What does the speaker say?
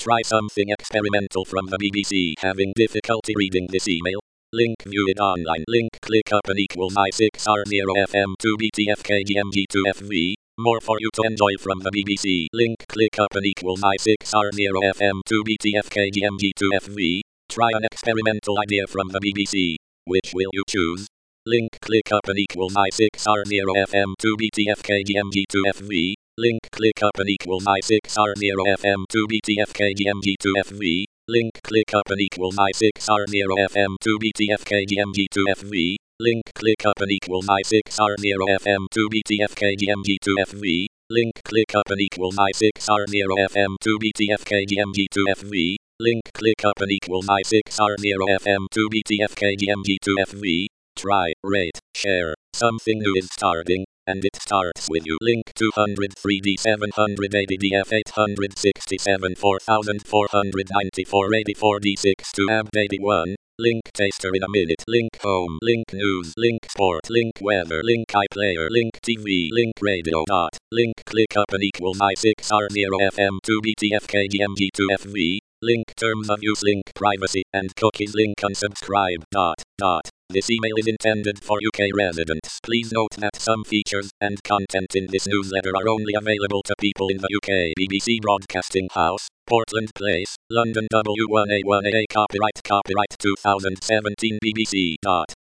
try something experimental from the BBC. Having difficulty reading this email? Link view it online. Link click up and equal my6R0FM2BTFKGMG2FV. More for you to enjoy from the BBC. Link click up and equal my6R0FM2BTFKGMG2FV. Try an experimental idea from the BBC. Which will you choose? Link click up and equal my6R0FM2BTFKGMG2FV. Link click up and equal my6R0FM2BTFKGMG2FV. Link click up and equal my6R0FM2BTFKGMG2FV. Link click up and equal my6R0FM2BTFKGMG2FV. Link click up and equal my6R0FM2BTFKGMG2FV. Link click up and equal my6R0FM2BTFKGMG2FV. Try, rate, share. Something new is starting, and it starts with you. Link 203D 780 DF 867 4494 84D 62 AB 81. Link taster in a minute. Link home. Link news. Link sport. Link weather. Link iPlayer. Link TV. Link radio. Link click up and equal my6R0FM2BTFKGMG2FV. Link terms of use. Link privacy and cookies. Link unsubscribe. This email is intended for UK residents. Please note that some features and content in this newsletter are only available to people in the UK. BBC Broadcasting House, Portland Place, London W1A1A. Copyright 2017 BBC.